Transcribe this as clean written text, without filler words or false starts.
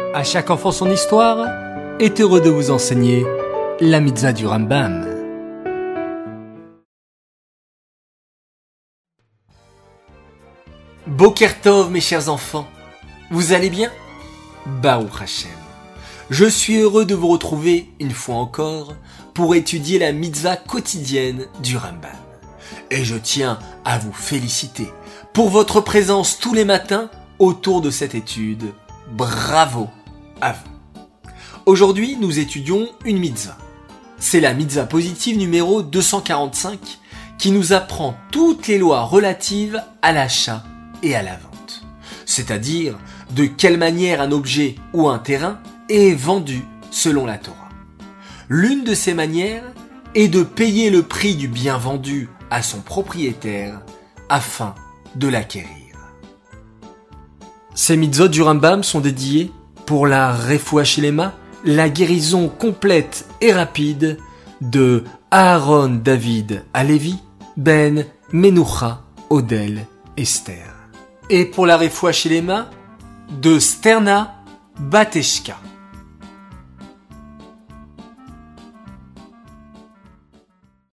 À chaque enfant son histoire est heureux de vous enseigner la mitzvah du Rambam. Boker Tov, mes chers enfants, vous allez bien? Baruch Hashem. Je suis heureux de vous retrouver une fois encore pour étudier la mitzvah quotidienne du Rambam. Et je tiens à vous féliciter pour votre présence tous les matins autour de cette étude. Bravo à vous. Aujourd'hui, nous étudions une mitzvah. C'est la mitzvah positive numéro 245 qui nous apprend toutes les lois relatives à l'achat et à la vente. C'est-à-dire de quelle manière un objet ou un terrain est vendu selon la Torah. L'une de ces manières est de payer le prix du bien vendu à son propriétaire afin de l'acquérir. Ces mitzvot du Rambam sont dédiées pour la Refoua Shelema, la guérison complète et rapide de Aaron David Alevi, Ben Menucha Odel Esther. Et pour la Refoua Shelema de Sterna Bateshka.